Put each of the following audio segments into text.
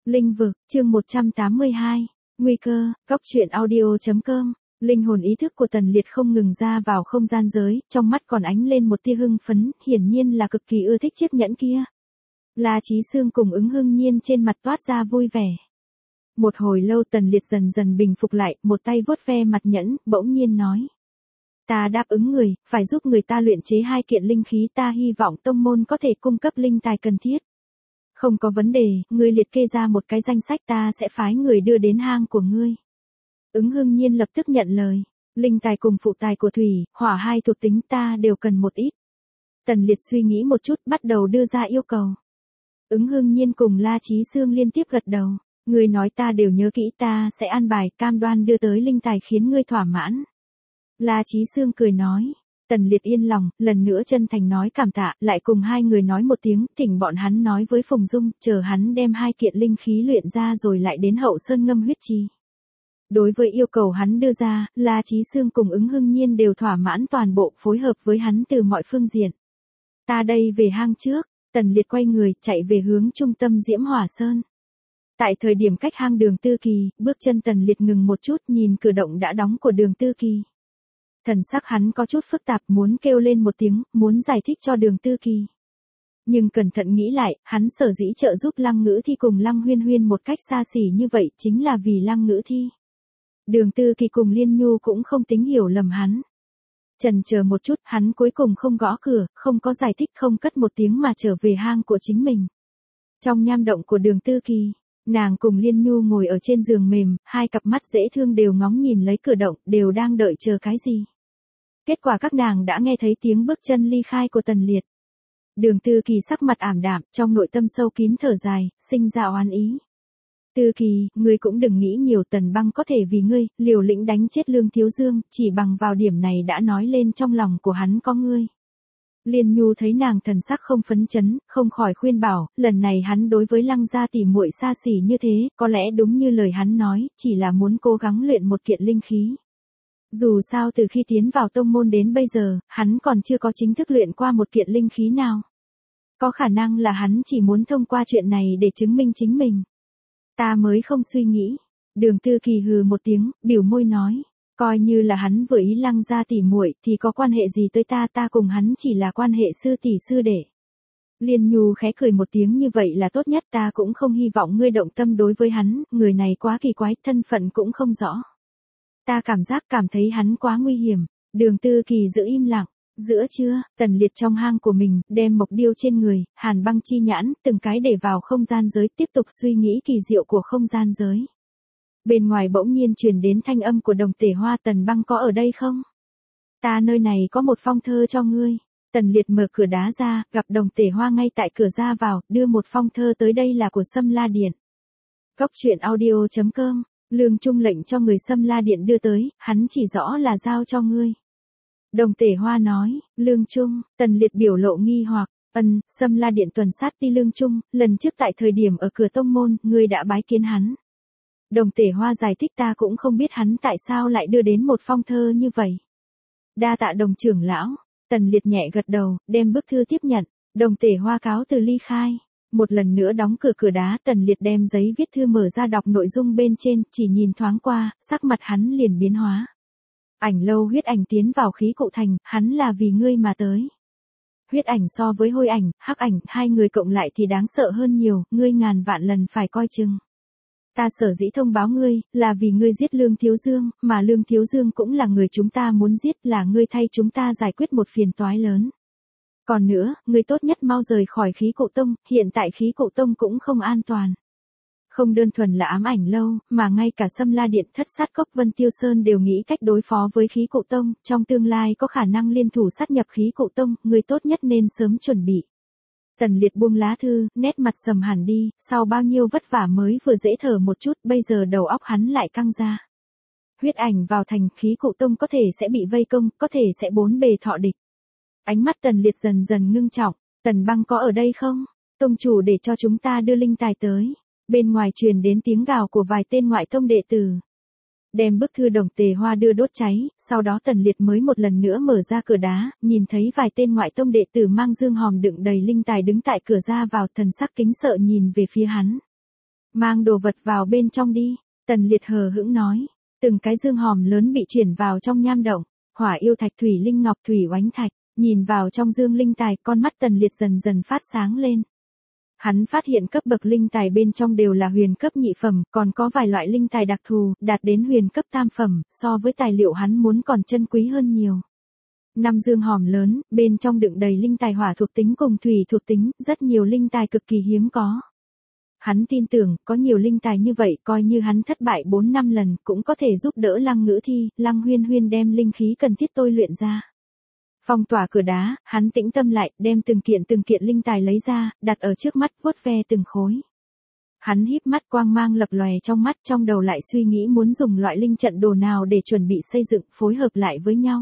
Linh vực, chương 182. Nguy cơ, góc truyện audio.com. Linh hồn ý thức của Tần Liệt không ngừng ra vào không gian giới, trong mắt còn ánh lên một tia hưng phấn, hiển nhiên là cực kỳ ưa thích chiếc nhẫn kia. La Chí Sương cùng Ứng Hưng Nhiên trên mặt toát ra vui vẻ. Một hồi lâu Tần Liệt dần dần bình phục lại, một tay vuốt ve mặt nhẫn, bỗng nhiên nói. Ta đáp ứng người, phải giúp người ta luyện chế 2 kiện linh khí, ta hy vọng tông môn có thể cung cấp linh tài cần thiết. Không có vấn đề, ngươi liệt kê ra một cái danh sách, ta sẽ phái người đưa đến hang của ngươi. Ứng Hưng Nhiên lập tức nhận lời. Linh tài cùng phụ tài của thủy, hỏa hai thuộc tính ta đều cần một ít. Tần Liệt suy nghĩ một chút, bắt đầu đưa ra yêu cầu. Ứng Hưng Nhiên cùng La Chí Sương liên tiếp gật đầu. Ngươi nói ta đều nhớ kỹ, ta sẽ an bài, cam đoan đưa tới linh tài khiến ngươi thỏa mãn. La Chí Sương cười nói. Tần Liệt yên lòng, lần nữa chân thành nói cảm tạ, lại cùng hai người nói một tiếng, thỉnh bọn hắn nói với Phùng Dung, chờ hắn đem 2 kiện linh khí luyện ra rồi lại đến Hậu Sơn ngâm huyết trì. Đối với yêu cầu hắn đưa ra, La Chí Sương cùng Ứng Hưng Nhiên đều thỏa mãn, toàn bộ phối hợp với hắn từ mọi phương diện. Ta đây về hang trước. Tần Liệt quay người, chạy về hướng trung tâm Diễm Hỏa Sơn. Tại thời điểm cách hang Đường Tư Kỳ, bước chân Tần Liệt ngừng một chút, nhìn cửa động đã đóng của Đường Tư Kỳ. Thần sắc hắn có chút phức tạp, muốn kêu lên một tiếng, muốn giải thích cho Đường Tư Kỳ. Nhưng cẩn thận nghĩ lại, hắn sở dĩ trợ giúp Lăng Ngữ Thi cùng Lăng Huyên Huyên một cách xa xỉ như vậy chính là vì Lăng Ngữ Thi. Đường Tư Kỳ cùng Liên Nhu cũng không tính hiểu lầm hắn. Chần chờ một chút, hắn cuối cùng không gõ cửa, không có giải thích, không cất một tiếng mà trở về hang của chính mình. Trong nham động của Đường Tư Kỳ, nàng cùng Liên Nhu ngồi ở trên giường mềm, hai cặp mắt dễ thương đều ngóng nhìn lấy cửa động, đều đang đợi chờ cái gì. Kết quả các nàng đã nghe thấy tiếng bước chân ly khai của Tần Liệt. Đường Tư Kỳ sắc mặt ảm đạm, trong nội tâm sâu kín thở dài, sinh ra oán ý. Tư Kỳ, ngươi cũng đừng nghĩ nhiều, Tần Băng có thể vì ngươi, liều lĩnh đánh chết Lương Thiếu Dương, chỉ bằng vào điểm này đã nói lên trong lòng của hắn có ngươi. Liên Nhu thấy nàng thần sắc không phấn chấn, không khỏi khuyên bảo, lần này hắn đối với Lăng gia tỷ muội xa xỉ như thế, có lẽ đúng như lời hắn nói, chỉ là muốn cố gắng luyện một kiện linh khí. Dù sao từ khi tiến vào tông môn đến bây giờ, hắn còn chưa có chính thức luyện qua một kiện linh khí nào. Có khả năng là hắn chỉ muốn thông qua chuyện này để chứng minh chính mình. Ta mới không suy nghĩ. Đường Tư Kỳ hừ một tiếng, biểu môi nói. Coi như là hắn vừa ý Lăng gia tỷ muội thì có quan hệ gì tới ta, ta cùng hắn chỉ là quan hệ sư tỷ sư đệ. Liên Nhu khẽ cười một tiếng, như vậy là tốt nhất, ta cũng không hy vọng ngươi động tâm đối với hắn, người này quá kỳ quái, thân phận cũng không rõ. Ta cảm thấy hắn quá nguy hiểm. Đường Tư Kỳ giữ im lặng. Giữa trưa, Tần Liệt trong hang của mình, đem mộc điêu trên người, hàn băng chi nhãn, từng cái để vào không gian giới, tiếp tục suy nghĩ kỳ diệu của không gian giới. Bên ngoài bỗng nhiên truyền đến thanh âm của Đồng Tể Hoa, Tần Băng có ở đây không? Ta nơi này có một phong thơ cho ngươi. Tần Liệt mở cửa đá ra, gặp Đồng Tể Hoa ngay tại cửa ra vào, đưa một phong thơ tới, đây là của Sâm La Điện. Góc truyện audio.com. Lương Trung lệnh cho người Sâm La Điện đưa tới, hắn chỉ rõ là giao cho ngươi. Đồng Tể Hoa nói, Lương Trung. Tần Liệt biểu lộ nghi hoặc, Sâm La Điện tuần sát ti Lương Trung, lần trước tại thời điểm ở cửa tông môn, ngươi đã bái kiến hắn. Đồng Tể Hoa giải thích, ta cũng không biết hắn tại sao lại đưa đến một phong thơ như vậy. Đa tạ Đồng trưởng lão. Tần Liệt nhẹ gật đầu, đem bức thư tiếp nhận. Đồng Tể Hoa cáo từ ly khai. Một lần nữa đóng cửa đá, Tần Liệt đem giấy viết thư mở ra đọc nội dung bên trên, chỉ nhìn thoáng qua, sắc mặt hắn liền biến hóa. Ảnh Lâu huyết ảnh tiến vào khí cụ thành, hắn là vì ngươi mà tới. Huyết ảnh so với hôi ảnh, hắc ảnh, hai người cộng lại thì đáng sợ hơn nhiều, ngươi ngàn vạn lần phải coi chừng. Ta sở dĩ thông báo ngươi, là vì ngươi giết Lương Thiếu Dương, mà Lương Thiếu Dương cũng là người chúng ta muốn giết, là ngươi thay chúng ta giải quyết một phiền toái lớn. Còn nữa, ngươi tốt nhất mau rời khỏi khí cụ tông, hiện tại khí cụ tông cũng không an toàn. Không đơn thuần là ám ảnh lâu, mà ngay cả Sâm La Điện, Thất Sát Cốc, Vân Tiêu Sơn đều nghĩ cách đối phó với khí cụ tông, trong tương lai có khả năng liên thủ sát nhập khí cụ tông, ngươi tốt nhất nên sớm chuẩn bị. Tần Liệt buông lá thư, nét mặt sầm hẳn đi, sau bao nhiêu vất vả mới vừa dễ thở một chút, bây giờ đầu óc hắn lại căng ra. Huyết ảnh vào thành, khí cụ tông có thể sẽ bị vây công, có thể sẽ bốn bề thọ địch. Ánh mắt Tần Liệt dần dần ngưng trọng, Tần Băng có ở đây không? Tông chủ để cho chúng ta đưa linh tài tới. Bên ngoài truyền đến tiếng gào của vài tên ngoại tông đệ tử. Đem bức thư Đồng Tề Hoa đưa đốt cháy, sau đó Tần Liệt mới một lần nữa mở ra cửa đá, nhìn thấy vài tên ngoại tông đệ tử mang dương hòm đựng đầy linh tài đứng tại cửa ra vào, thần sắc kính sợ nhìn về phía hắn. Mang đồ vật vào bên trong đi, Tần Liệt hờ hững nói. Từng cái dương hòm lớn bị chuyển vào trong nham động, hỏa yêu thạch, thủy linh ngọc, thủy oánh thạch, nhìn vào trong dương linh tài, con mắt Tần Liệt dần dần phát sáng lên. Hắn phát hiện cấp bậc linh tài bên trong đều là huyền cấp nhị phẩm, còn có vài loại linh tài đặc thù, đạt đến huyền cấp tam phẩm, so với tài liệu hắn muốn còn chân quý hơn nhiều. 5 dương hòm lớn, bên trong đựng đầy linh tài hỏa thuộc tính cùng thủy thuộc tính, rất nhiều linh tài cực kỳ hiếm có. Hắn tin tưởng, có nhiều linh tài như vậy, coi như hắn thất bại 4-5 lần, cũng có thể giúp đỡ Lăng Ngữ Thi, Lăng Huyên Huyên đem linh khí cần thiết tôi luyện ra. Phong tỏa cửa đá, hắn tĩnh tâm lại, đem từng kiện linh tài lấy ra, đặt ở trước mắt, vuốt ve từng khối. Hắn híp mắt, quang mang lập lòe trong mắt, trong đầu lại suy nghĩ muốn dùng loại linh trận đồ nào để chuẩn bị xây dựng, phối hợp lại với nhau.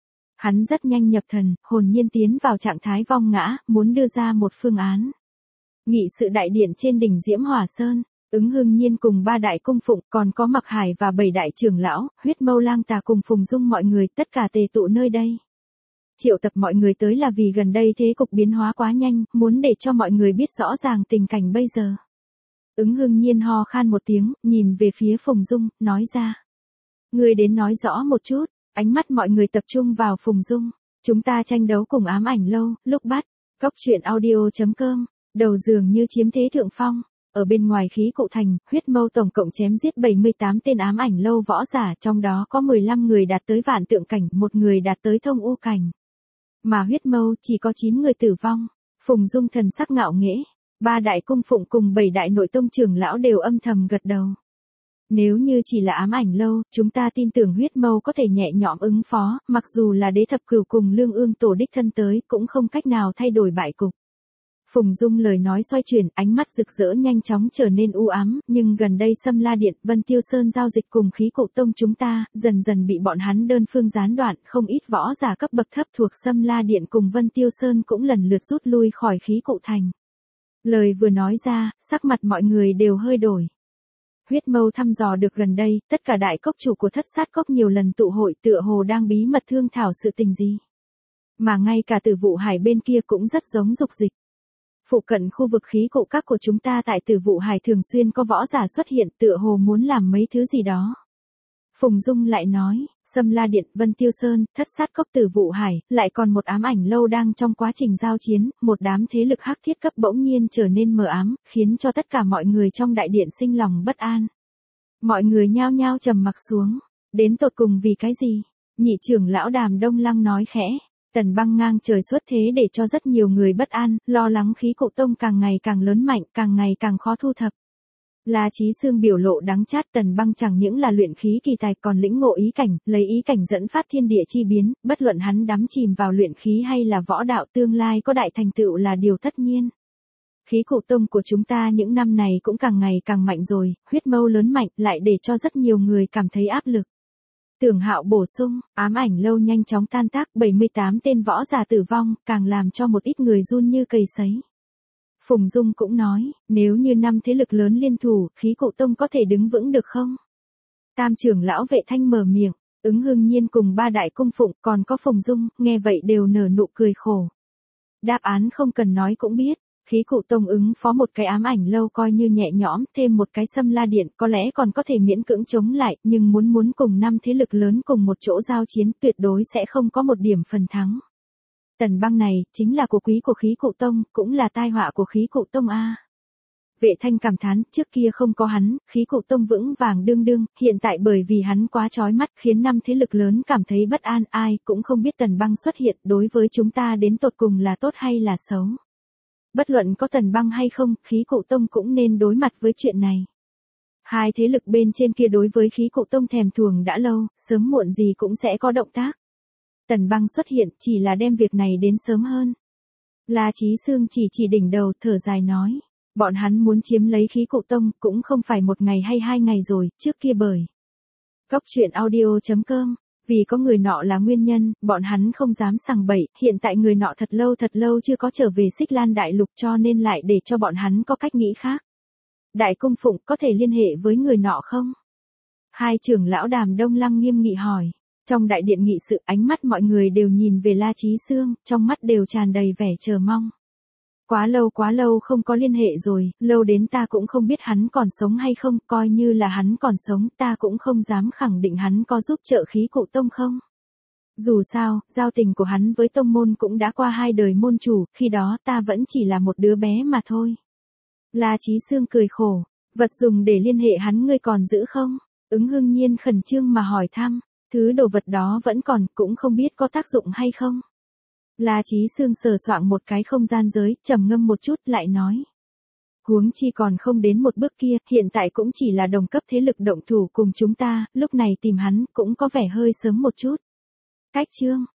Hắn rất nhanh nhập thần, hồn nhiên tiến vào trạng thái vong ngã, muốn đưa ra một phương án. Nghị sự đại điện trên đỉnh Diễm Hỏa Sơn, Ứng Hưng Nhiên cùng 3 đại cung phụng, còn có Mặc Hải và 7 đại trưởng lão, Huyết Mâu Lang Tà cùng Phùng Dung, mọi người tất cả tề tụ nơi đây. Triệu tập mọi người tới là vì gần đây thế cục biến hóa quá nhanh, muốn để cho mọi người biết rõ ràng tình cảnh bây giờ. Ứng Hưng Nhiên ho khan một tiếng, nhìn về phía Phùng Dung, nói ra. Người đến nói rõ một chút, ánh mắt mọi người tập trung vào Phùng Dung. Chúng ta tranh đấu cùng ám ảnh lâu, lúc bắt, Cốc Truyện Audio.com, đầu dường như chiếm thế thượng phong. Ở bên ngoài khí cụ thành, Huyết Mâu tổng cộng chém giết 78 tên ám ảnh lâu võ giả, trong đó có 15 người đạt tới vạn tượng cảnh, 1 người đạt tới thông u cảnh. Mà Huyết Mâu chỉ có 9 người tử vong. Phùng Dung thần sắc ngạo nghễ, 3 đại cung phụng cùng 7 đại nội tông trưởng lão đều âm thầm gật đầu. Nếu như chỉ là ám ảnh lâu, chúng ta tin tưởng Huyết Mâu có thể nhẹ nhõm ứng phó, mặc dù là Đế Thập Cửu cùng Lương Ương tổ đích thân tới, cũng không cách nào thay đổi bại cục. Phùng Dung lời nói xoay chuyển, ánh mắt rực rỡ nhanh chóng trở nên u ám, nhưng gần đây Sâm La Điện, Vân Tiêu Sơn giao dịch cùng khí cụ tông chúng ta, dần dần bị bọn hắn đơn phương gián đoạn, không ít võ giả cấp bậc thấp thuộc Sâm La Điện cùng Vân Tiêu Sơn cũng lần lượt rút lui khỏi khí cụ thành. Lời vừa nói ra, sắc mặt mọi người đều hơi đổi. Huyết Mâu thăm dò được gần đây, tất cả đại cốc chủ của Thất Sát Cốc nhiều lần tụ hội, tựa hồ đang bí mật thương thảo sự tình gì. Mà ngay cả Tử Vụ Hải bên kia cũng rất giống dục dịch. Phụ cận khu vực khí cụ các của chúng ta tại Tử Vụ Hải thường xuyên có võ giả xuất hiện, tựa hồ muốn làm mấy thứ gì đó. Phùng Dung lại nói, Sâm La Điện, Vân Tiêu Sơn, Thất Sát Cốc, Tử Vụ Hải, lại còn một ám ảnh lâu đang trong quá trình giao chiến, một đám thế lực hắc thiết cấp bỗng nhiên trở nên mờ ám, khiến cho tất cả mọi người trong đại điện sinh lòng bất an. Mọi người nhao nhao trầm mặc xuống, đến tột cùng vì cái gì? Nhị trưởng lão Đàm Đông Lăng nói khẽ. Tần Băng ngang trời xuất thế để cho rất nhiều người bất an, lo lắng khí cụ tông càng ngày càng lớn mạnh, càng ngày càng khó thu thập. La Chí Sương biểu lộ đắng chát, Tần Băng chẳng những là luyện khí kỳ tài còn lĩnh ngộ ý cảnh, lấy ý cảnh dẫn phát thiên địa chi biến, bất luận hắn đắm chìm vào luyện khí hay là võ đạo, tương lai có đại thành tựu là điều tất nhiên. Khí cụ tông của chúng ta những năm này cũng càng ngày càng mạnh rồi, Huyết Mâu lớn mạnh lại để cho rất nhiều người cảm thấy áp lực. Tưởng Hạo bổ sung, ám ảnh lâu nhanh chóng tan tác, 78 tên võ giả tử vong, càng làm cho một ít người run như cầy sấy. Phùng Dung cũng nói, nếu như 5 thế lực lớn liên thủ, khí cụ tông có thể đứng vững được không? Tam trưởng lão Vệ Thanh mở miệng, Ứng Hưng Nhiên cùng 3 đại cung phụng, còn có Phùng Dung, nghe vậy đều nở nụ cười khổ. Đáp án không cần nói cũng biết. Khí cụ tông ứng phó một cái ám ảnh lâu coi như nhẹ nhõm, thêm một cái Sâm La Điện có lẽ còn có thể miễn cưỡng chống lại, nhưng muốn cùng 5 thế lực lớn cùng một chỗ giao chiến tuyệt đối sẽ không có một điểm phần thắng. Tần Băng này, chính là của quý của khí cụ tông, cũng là tai họa của khí cụ tông a. Vệ Thanh cảm thán, trước kia không có hắn, khí cụ tông vững vàng đương đương, hiện tại bởi vì hắn quá chói mắt khiến 5 thế lực lớn cảm thấy bất an, ai cũng không biết Tần Băng xuất hiện đối với chúng ta đến tột cùng là tốt hay là xấu. Bất luận có Tần Băng hay không, khí cụ tông cũng nên đối mặt với chuyện này. Hai thế lực bên trên kia đối với khí cụ tông thèm thuồng đã lâu, sớm muộn gì cũng sẽ có động tác. Tần Băng xuất hiện chỉ là đem việc này đến sớm hơn. La Chí Sương chỉ đỉnh đầu thở dài nói. Bọn hắn muốn chiếm lấy khí cụ tông cũng không phải một ngày hay 2 ngày rồi, trước kia bởi. Cốc Truyện Audio.com, vì có người nọ là nguyên nhân, bọn hắn không dám sằng bậy, hiện tại người nọ thật lâu chưa có trở về Xích Lan Đại Lục cho nên lại để cho bọn hắn có cách nghĩ khác. Đại cung phụng có thể liên hệ với người nọ không? Hai trưởng lão Đàm Đông Lăng nghiêm nghị hỏi. Trong đại điện nghị sự, ánh mắt mọi người đều nhìn về La Chí Sương, trong mắt đều tràn đầy vẻ chờ mong. Quá lâu không có liên hệ rồi, lâu đến ta cũng không biết hắn còn sống hay không, coi như là hắn còn sống, ta cũng không dám khẳng định hắn có giúp trợ khí cụ tông không. Dù sao, giao tình của hắn với tông môn cũng đã qua 2 đời môn chủ, khi đó ta vẫn chỉ là một đứa bé mà thôi. La Chí Sương cười khổ, vật dùng để liên hệ hắn ngươi còn giữ không? Ứng Hưng Nhiên khẩn trương mà hỏi thăm, thứ đồ vật đó vẫn còn, cũng không biết có tác dụng hay không. La Chí Sương sờ soạng một cái không gian giới, trầm ngâm một chút lại nói. Huống chi còn không đến một bước kia, hiện tại cũng chỉ là đồng cấp thế lực động thủ cùng chúng ta, lúc này tìm hắn cũng có vẻ hơi sớm một chút. Cách chương